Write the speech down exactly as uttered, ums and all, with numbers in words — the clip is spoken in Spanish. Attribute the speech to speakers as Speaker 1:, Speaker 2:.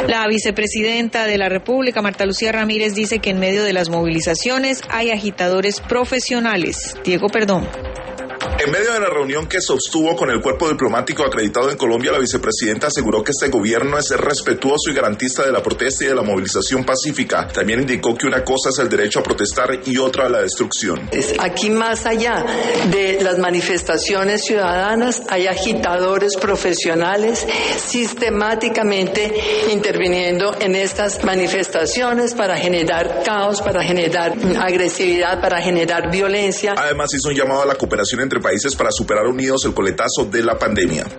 Speaker 1: La vicepresidenta de la República, Marta Lucía Ramírez, dice que en medio de las movilizaciones hay agitadores profesionales. Diego Perdón.
Speaker 2: En medio de la reunión que sostuvo con el cuerpo diplomático acreditado en Colombia, la vicepresidenta aseguró que este gobierno es respetuoso y garantista de la protesta y de la movilización pacífica. También indicó que una cosa es el derecho a protestar y otra la destrucción.
Speaker 3: Aquí, más allá de las manifestaciones ciudadanas, hay agitadores profesionales sistemáticamente interviniendo en estas manifestaciones para generar caos, para generar agresividad, para generar violencia.
Speaker 2: Además, hizo un llamado a la cooperación entre países para superar unidos el coletazo de la pandemia.